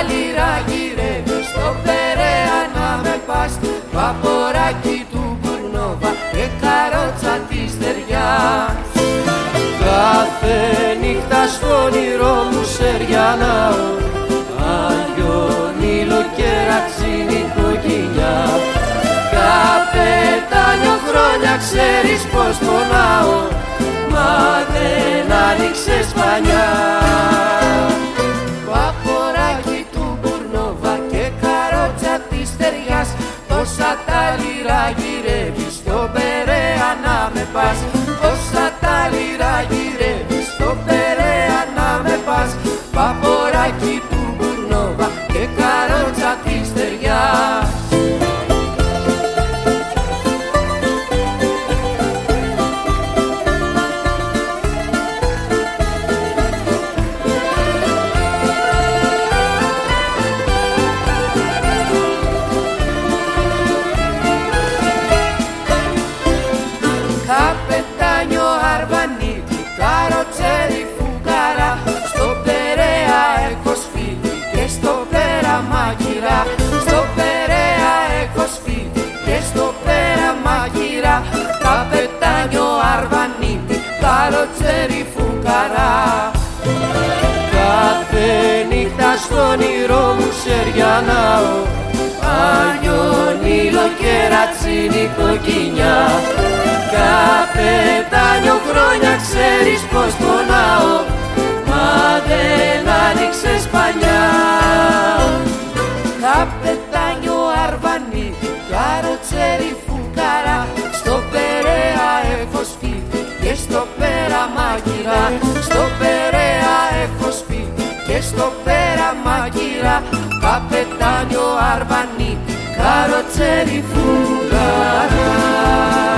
λίρα γυρεύει στο Περαία να με πας, βαποράκι του Μπουρνόβα και καρότσα της Στεριάς. Κάθε νύχτα στο όνειρό μου σεριανάω, Άγιον Ήλιο και ρατσίνη κοκκινιά. Καπετάνιο χρόνια ξέρεις πως πονάω, μα δεν άνοιξες σπανιά. Βαποράκι του Μπουρνόβα και καρότσα της Στεριάς, πόσα τα λίρα γυρεύεις στο Περαία να με πας, πόσα τα λίρα γυρεύεις στο Περαία να με πας. Βαποράκι του Μπουρνόβα και καρότσα της Στεριάς. Καπετάνιο Αρβανίτη, καροτσέρι φουκαρά, στο Περαία έχω σπίτι και στο πέρα μαγειρά. Στο Περαία έχω σπίτι και στο πέρα μαγειρά. Καπετάνιο Αρβανίτη, καροτσέρι φουκαρά. Κάθε νύχτα στο όνειρό μου σεριανάω, Άγιον Ήλιο και ρατσίνη κοκκινιά. Καπετάνιο χρόνια ξέρεις πως πονάω, μα δεν άνοιξες σπανιά. Καπετάνιο Αρβανίτη, καροτσέρι φουκαρά, στο Περαία έχω σπίτι και στο πέρα μαγειρά. Στο Περαία έχω σπίτι και στο πέρα μαγειρά. Καπετάνιο Αρβανίτη, καροτσέρι φουκαρά.